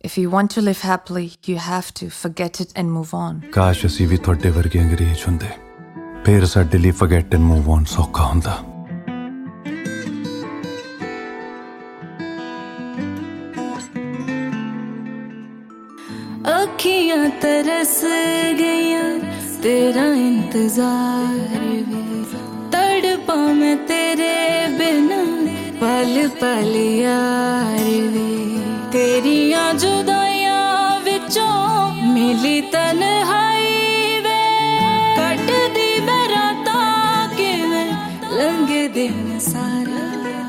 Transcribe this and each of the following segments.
If you want to live happily, you have to forget it and move on. ਕਾਸ਼ ਅਸੀਂ ਵੀ ਤੁਹਾਡੇ ਵਰਗੇ ਅੰਗਰੇਜ਼ ਹੁੰਦੇ, ਫਿਰ ਸਾਡੇ ਲਈ forget and move on ਸੌਖਾ ਹੁੰਦਾ। ਅੱਖੀਆਂ ਤਰਸ ਗਈਆਂ तेरा इंतजार भी तड़पा मैं तेरे बिना पल पल यार वे तेरियां जुदाइयां विचों मिली तन्हाई वे कट दी बराता किवें लंघे दिन सारा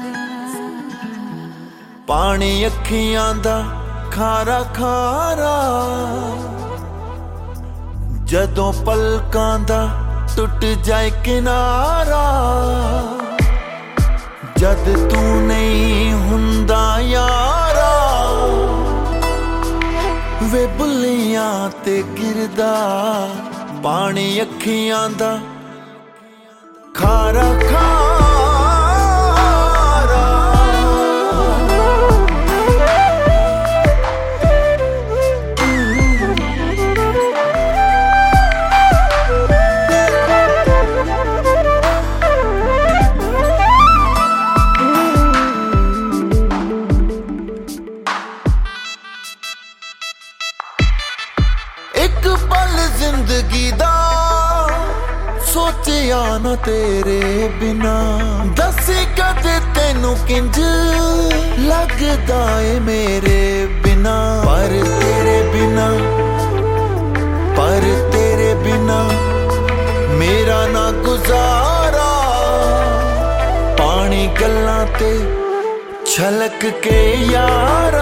पानी अखियां दा खारा खारा जदों पलकां दा टुट जाए किनारा जद तू नहीं हुंदा यारा वे बुलियां ते गिरदा पानी अखियां दा खारा खारा एक पल जिंदगी दा सोचिया ना तेरे बिना दसी कदे तेनू किंज लगदा है मेरे बिना पर तेरे बिना मेरा ना गुजारा पानी गल्लां ते छलक के यारा